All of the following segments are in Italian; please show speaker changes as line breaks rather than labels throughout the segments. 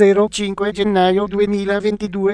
05 gennaio 2022.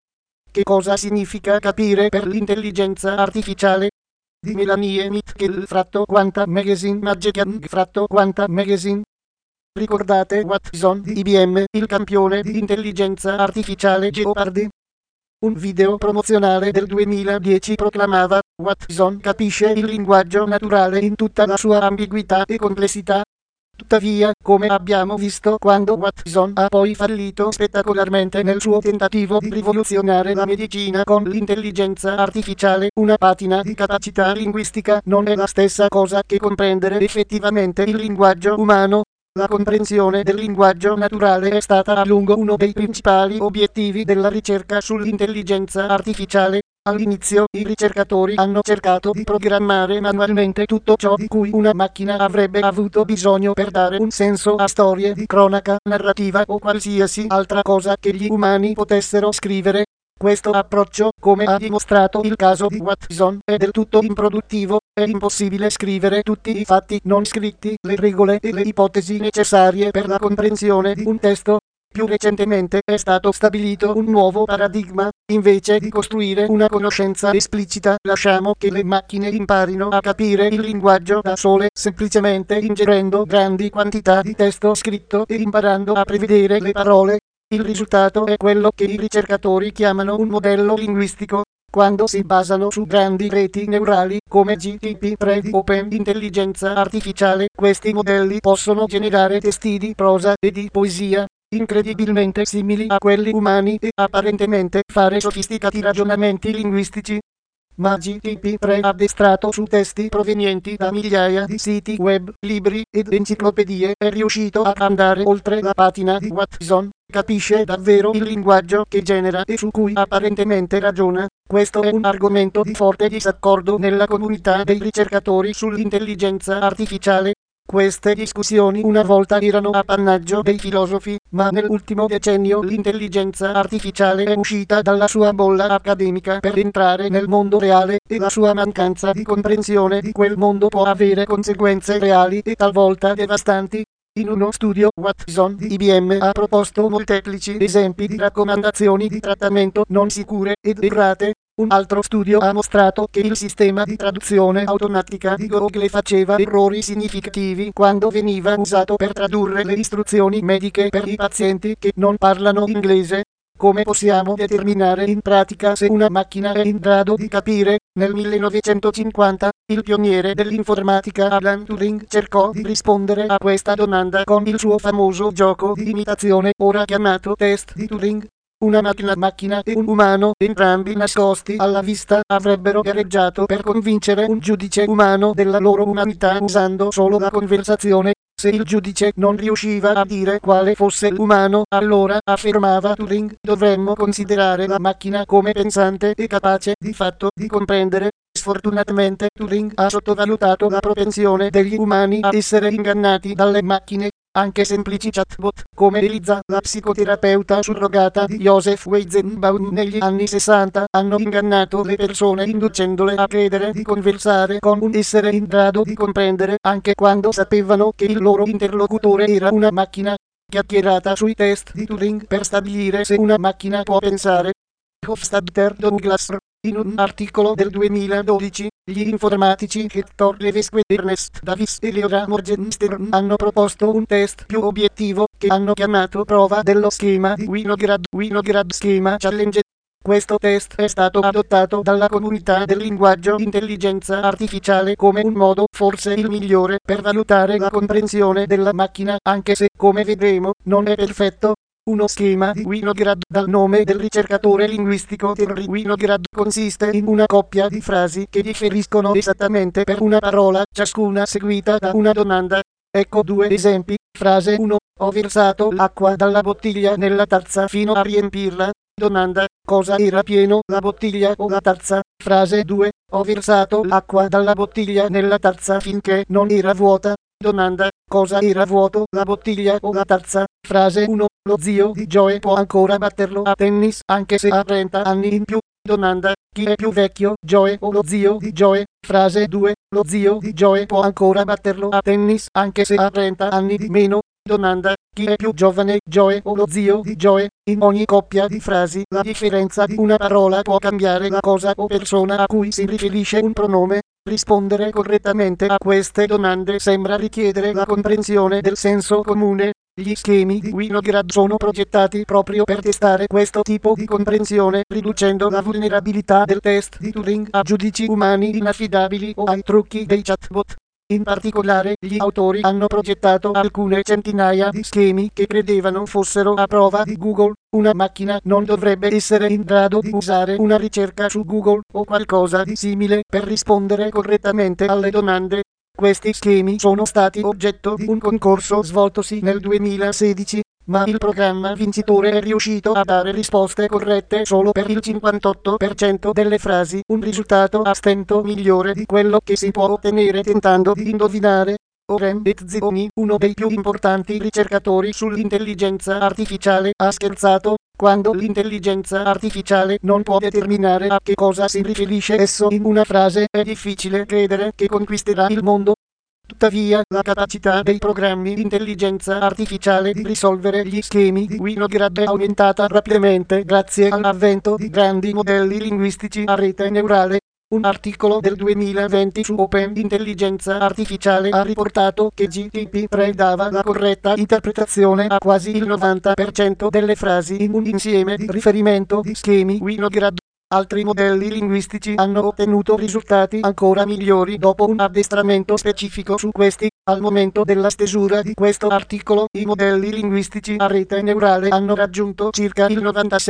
Che cosa significa capire per l'intelligenza artificiale? Di Melanie Mitchell fratto Quanta Magazine Magic fratto Quanta Magazine. Ricordate Watson di IBM, il campione di intelligenza artificiale Jeopardy? Un video promozionale del 2010 proclamava: Watson capisce il linguaggio naturale in tutta la sua ambiguità e complessità. Tuttavia, come abbiamo visto quando Watson ha poi fallito spettacolarmente nel suo tentativo di rivoluzionare la medicina con l'intelligenza artificiale, una patina di capacità linguistica non è la stessa cosa che comprendere effettivamente il linguaggio umano. La comprensione del linguaggio naturale è stata a lungo uno dei principali obiettivi della ricerca sull'intelligenza artificiale. All'inizio, i ricercatori hanno cercato di programmare manualmente tutto ciò di cui una macchina avrebbe avuto bisogno per dare un senso a storie di cronaca, narrativa o qualsiasi altra cosa che gli umani potessero scrivere. Questo approccio, come ha dimostrato il caso di Watson, è del tutto improduttivo. È impossibile scrivere tutti i fatti non scritti, le regole e le ipotesi necessarie per la comprensione di un testo. Più recentemente è stato stabilito un nuovo paradigma: invece di costruire una conoscenza esplicita, lasciamo che le macchine imparino a capire il linguaggio da sole, semplicemente ingerendo grandi quantità di testo scritto e imparando a prevedere le parole. Il risultato è quello che i ricercatori chiamano un modello linguistico. Quando si basano su grandi reti neurali come GPT-3 di Open Intelligenza Artificiale, questi modelli possono generare testi di prosa e di poesia incredibilmente simili a quelli umani e apparentemente fare sofisticati ragionamenti linguistici. Ma GPT-3 addestrato su testi provenienti da migliaia di siti web, libri ed enciclopedie è riuscito a andare oltre la patina di Watson. Capisce davvero il linguaggio che genera e su cui apparentemente ragiona. Questo è un argomento di forte disaccordo nella comunità dei ricercatori sull'intelligenza artificiale. Queste discussioni una volta erano appannaggio dei filosofi, ma nell'ultimo decennio l'intelligenza artificiale è uscita dalla sua bolla accademica per entrare nel mondo reale, e la sua mancanza di comprensione di quel mondo può avere conseguenze reali e talvolta devastanti. In uno studio, Watson di IBM ha proposto molteplici esempi di raccomandazioni di trattamento non sicure ed errate. Un altro studio ha mostrato che il sistema di traduzione automatica di Google faceva errori significativi quando veniva usato per tradurre le istruzioni mediche per i pazienti che non parlano inglese. Come possiamo determinare in pratica se una macchina è in grado di capire? Nel 1950, il pioniere dell'informatica Alan Turing cercò di rispondere a questa domanda con il suo famoso gioco di imitazione, ora chiamato test di Turing. Una macchina e un umano, entrambi nascosti alla vista, avrebbero gareggiato per convincere un giudice umano della loro umanità usando solo la conversazione. Se il giudice non riusciva a dire quale fosse l'umano, allora, affermava Turing, dovremmo considerare la macchina come pensante e capace di fatto di comprendere. Sfortunatamente Turing ha sottovalutato la propensione degli umani a essere ingannati dalle macchine. Anche semplici chatbot, come Eliza, la psicoterapeuta surrogata di Joseph Weizenbaum negli anni 60, hanno ingannato le persone inducendole a credere di conversare con un essere in grado di comprendere, anche quando sapevano che il loro interlocutore era una macchina. Chiacchierata sui test di Turing per stabilire se una macchina può pensare. Hofstadter Douglas. In un articolo del 2012, gli informatici Hector Levesque, Ernest Davis e Leora Morgenstern hanno proposto un test più obiettivo, che hanno chiamato prova dello schema di Winograd Schema Challenge. Questo test è stato adottato dalla comunità del linguaggio intelligenza artificiale come un modo, forse il migliore, per valutare la comprensione della macchina, anche se, come vedremo, non è perfetto. Uno schema di Winograd dal nome del ricercatore linguistico Terry Winograd consiste in una coppia di frasi che differiscono esattamente per una parola, ciascuna seguita da una domanda. Ecco due esempi. Frase 1. Ho versato l'acqua dalla bottiglia nella tazza fino a riempirla. Domanda. Cosa era pieno, la bottiglia o la tazza? Frase 2. Ho versato l'acqua dalla bottiglia nella tazza finché non era vuota. Domanda. Cosa era vuoto, la bottiglia o la tazza? Frase 1. Lo zio di Joe può ancora batterlo a tennis anche se ha 30 anni in più. Domanda. Chi è più vecchio, Joe o lo zio di Joe? Frase 2. Lo zio di Joe può ancora batterlo a tennis anche se ha 30 anni di meno. Domanda: chi è più giovane, Joe o lo zio di Joe? In ogni coppia di frasi, la differenza di una parola può cambiare la cosa o persona a cui si riferisce un pronome. Rispondere correttamente a queste domande sembra richiedere la comprensione del senso comune. Gli schemi di Winograd sono progettati proprio per testare questo tipo di comprensione, riducendo la vulnerabilità del test di Turing a giudici umani inaffidabili o ai trucchi dei chatbot. In particolare, gli autori hanno progettato alcune centinaia di schemi che credevano fossero a prova di Google. Una macchina non dovrebbe essere in grado di usare una ricerca su Google o qualcosa di simile per rispondere correttamente alle domande. Questi schemi sono stati oggetto di un concorso svoltosi nel 2016, ma il programma vincitore è riuscito a dare risposte corrette solo per il 58% delle frasi, un risultato a stento migliore di quello che si può ottenere tentando di indovinare. Orem Etzioni, uno dei più importanti ricercatori sull'intelligenza artificiale, ha scherzato: quando l'intelligenza artificiale non può determinare a che cosa si riferisce esso in una frase, è difficile credere che conquisterà il mondo. Tuttavia, la capacità dei programmi di intelligenza artificiale di risolvere gli schemi di Winograd è aumentata rapidamente grazie all'avvento di grandi modelli linguistici a rete neurale. Un articolo del 2020 su Open Intelligenza Artificiale ha riportato che GPT-3 dava la corretta interpretazione a quasi il 90% delle frasi in un insieme di riferimento di schemi Winograd. Altri modelli linguistici hanno ottenuto risultati ancora migliori dopo un addestramento specifico su questi. Al momento della stesura di questo articolo, i modelli linguistici a rete neurale hanno raggiunto circa il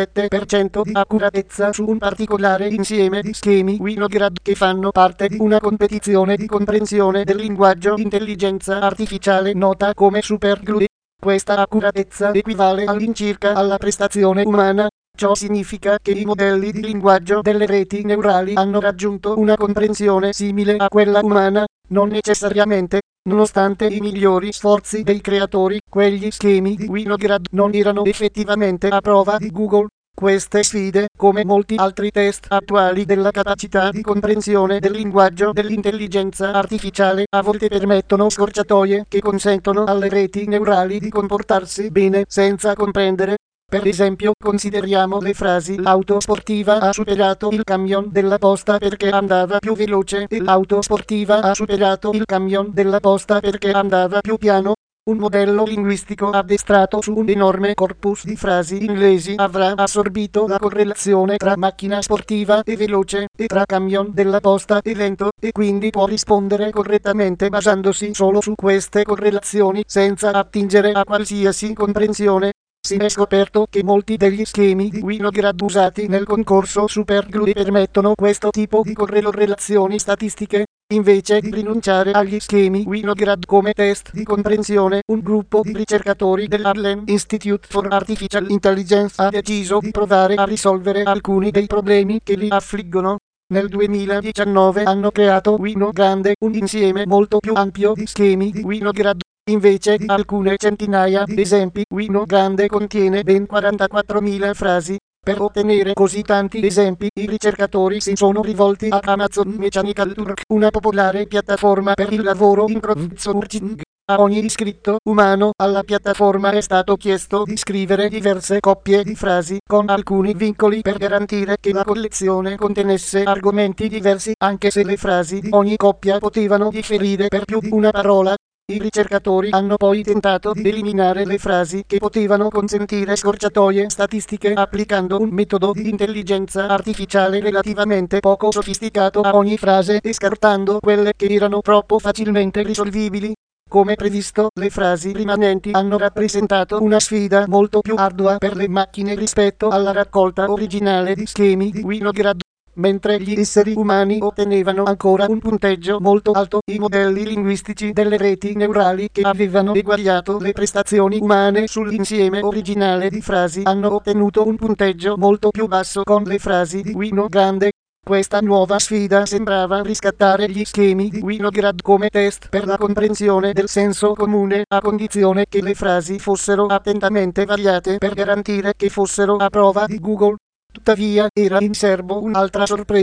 97% di accuratezza su un particolare insieme di schemi Winograd che fanno parte di una competizione di comprensione del linguaggio intelligenza artificiale nota come SuperGLUE. Questa accuratezza equivale all'incirca alla prestazione umana. Ciò significa che i modelli di linguaggio delle reti neurali hanno raggiunto una comprensione simile a quella umana, non necessariamente. Nonostante i migliori sforzi dei creatori, quegli schemi di Winograd non erano effettivamente a prova di Google. Queste sfide, come molti altri test attuali della capacità di comprensione del linguaggio dell'intelligenza artificiale, a volte permettono scorciatoie che consentono alle reti neurali di comportarsi bene senza comprendere. Per esempio, consideriamo le frasi: l'auto sportiva ha superato il camion della posta perché andava più veloce e l'auto sportiva ha superato il camion della posta perché andava più piano. Un modello linguistico addestrato su un enorme corpus di frasi inglesi avrà assorbito la correlazione tra macchina sportiva e veloce e tra camion della posta e lento, e quindi può rispondere correttamente basandosi solo su queste correlazioni senza attingere a qualsiasi comprensione. Si è scoperto che molti degli schemi di Winograd usati nel concorso SuperGLUE permettono questo tipo di correlazioni statistiche. Invece di rinunciare agli schemi Winograd come test di comprensione, un gruppo di ricercatori dell'Harlem Institute for Artificial Intelligence ha deciso di provare a risolvere alcuni dei problemi che li affliggono. Nel 2019 hanno creato Winograd, un insieme molto più ampio di schemi di Winograd. Invece di alcune centinaia di esempi, Winograd contiene ben 44.000 frasi. Per ottenere così tanti esempi, i ricercatori si sono rivolti a Amazon Mechanical Turk, una popolare piattaforma per il lavoro in crowdsourcing. A ogni iscritto umano alla piattaforma è stato chiesto di scrivere diverse coppie di frasi, con alcuni vincoli per garantire che la collezione contenesse argomenti diversi, anche se le frasi di ogni coppia potevano differire per più di una parola. I ricercatori hanno poi tentato di eliminare le frasi che potevano consentire scorciatoie statistiche applicando un metodo di intelligenza artificiale relativamente poco sofisticato a ogni frase e scartando quelle che erano troppo facilmente risolvibili. Come previsto, le frasi rimanenti hanno rappresentato una sfida molto più ardua per le macchine rispetto alla raccolta originale di schemi di Winograd. Mentre gli esseri umani ottenevano ancora un punteggio molto alto, i modelli linguistici delle reti neurali che avevano eguagliato le prestazioni umane sull'insieme originale di frasi hanno ottenuto un punteggio molto più basso con le frasi di Winograd. Questa nuova sfida sembrava riscattare gli schemi di Winograd come test per la comprensione del senso comune, a condizione che le frasi fossero attentamente variate per garantire che fossero a prova di Google. Tuttavia, era in serbo un'altra sorpresa.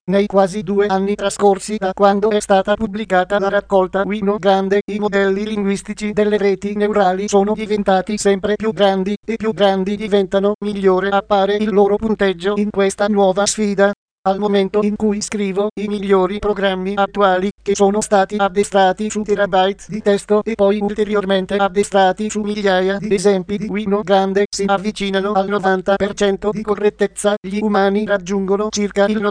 Nei quasi 2 anni trascorsi da quando è stata pubblicata la raccolta Wino Grande, i modelli linguistici delle reti neurali sono diventati sempre più grandi, e più grandi diventano, migliore appare il loro punteggio in questa nuova sfida. Al momento in cui scrivo, i migliori programmi attuali, che sono stati addestrati su terabyte di testo e poi ulteriormente addestrati su migliaia di esempi di Wino Grande, si avvicinano al 90% di correttezza, gli umani raggiungono circa il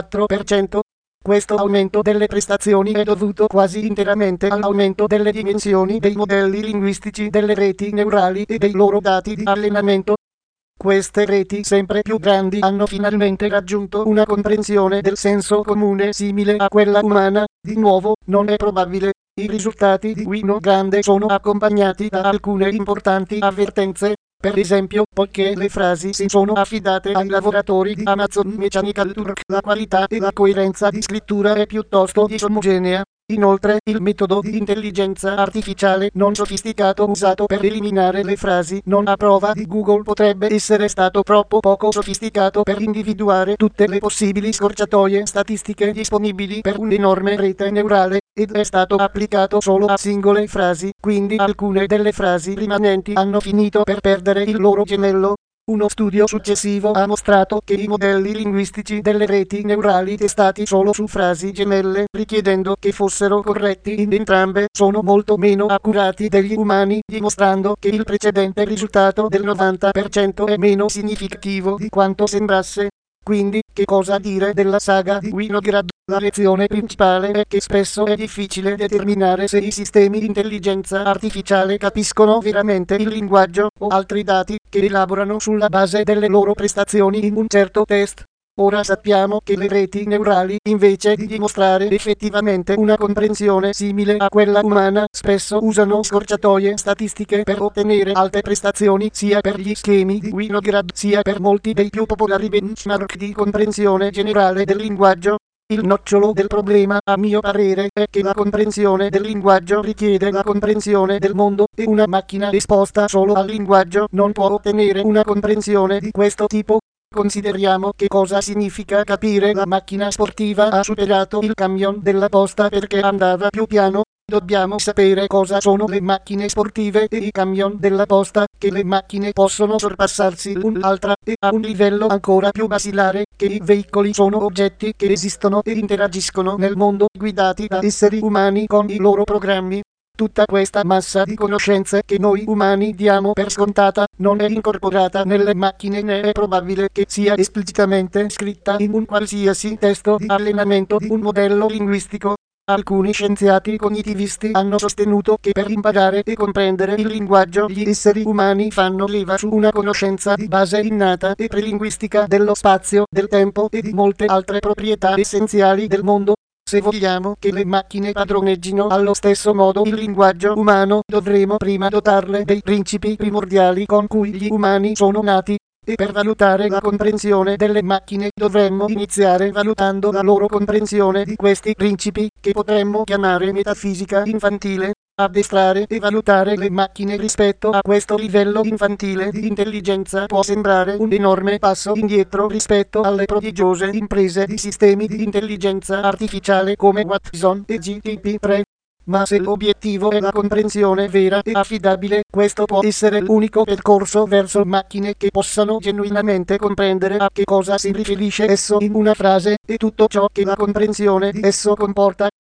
94%. Questo aumento delle prestazioni è dovuto quasi interamente all'aumento delle dimensioni dei modelli linguistici delle reti neurali e dei loro dati di allenamento. Queste reti sempre più grandi hanno finalmente raggiunto una comprensione del senso comune simile a quella umana. Di nuovo, non è probabile. I risultati di Wino Grande sono accompagnati da alcune importanti avvertenze. Per esempio, poiché le frasi si sono affidate ai lavoratori di Amazon Mechanical Turk, la qualità e la coerenza di scrittura è piuttosto disomogenea. Inoltre, il metodo di intelligenza artificiale non sofisticato usato per eliminare le frasi non a prova di Google potrebbe essere stato troppo poco sofisticato per individuare tutte le possibili scorciatoie statistiche disponibili per un'enorme rete neurale, ed è stato applicato solo a singole frasi, quindi alcune delle frasi rimanenti hanno finito per perdere il loro gemello. Uno studio successivo ha mostrato che i modelli linguistici delle reti neurali testati solo su frasi gemelle, richiedendo che fossero corretti in entrambe, sono molto meno accurati degli umani, dimostrando che il precedente risultato del 90% è meno significativo di quanto sembrasse. Quindi, che cosa dire della saga di Winograd? La lezione principale è che spesso è difficile determinare se i sistemi di intelligenza artificiale capiscono veramente il linguaggio o altri dati che elaborano sulla base delle loro prestazioni in un certo test. Ora sappiamo che le reti neurali, invece di dimostrare effettivamente una comprensione simile a quella umana, spesso usano scorciatoie statistiche per ottenere alte prestazioni sia per gli schemi di Winograd sia per molti dei più popolari benchmark di comprensione generale del linguaggio. Il nocciolo del problema, a mio parere, è che la comprensione del linguaggio richiede la comprensione del mondo, e una macchina esposta solo al linguaggio non può ottenere una comprensione di questo tipo. Consideriamo che cosa significa capire la macchina sportiva ha superato il camion della posta perché andava più piano. Dobbiamo sapere cosa sono le macchine sportive e i camion della posta, che le macchine possono sorpassarsi l'un'altra, e a un livello ancora più basilare, che i veicoli sono oggetti che esistono e interagiscono nel mondo, guidati da esseri umani con i loro programmi. Tutta questa massa di conoscenze che noi umani diamo per scontata non è incorporata nelle macchine, né è probabile che sia esplicitamente scritta in un qualsiasi testo di allenamento di un modello linguistico. Alcuni scienziati cognitivisti hanno sostenuto che per imparare e comprendere il linguaggio gli esseri umani fanno leva su una conoscenza di base innata e prelinguistica dello spazio, del tempo e di molte altre proprietà essenziali del mondo. Se vogliamo che le macchine padroneggino allo stesso modo il linguaggio umano, dovremo prima dotarle dei principi primordiali con cui gli umani sono nati. E per valutare la comprensione delle macchine dovremmo iniziare valutando la loro comprensione di questi principi, che potremmo chiamare metafisica infantile. Addestrare e valutare le macchine rispetto a questo livello infantile di intelligenza può sembrare un enorme passo indietro rispetto alle prodigiose imprese di sistemi di intelligenza artificiale come Watson e GPT-3. Ma se l'obiettivo è la comprensione vera e affidabile, questo può essere l'unico percorso verso macchine che possano genuinamente comprendere a che cosa si riferisce esso in una frase, e tutto ciò che la comprensione di esso comporta.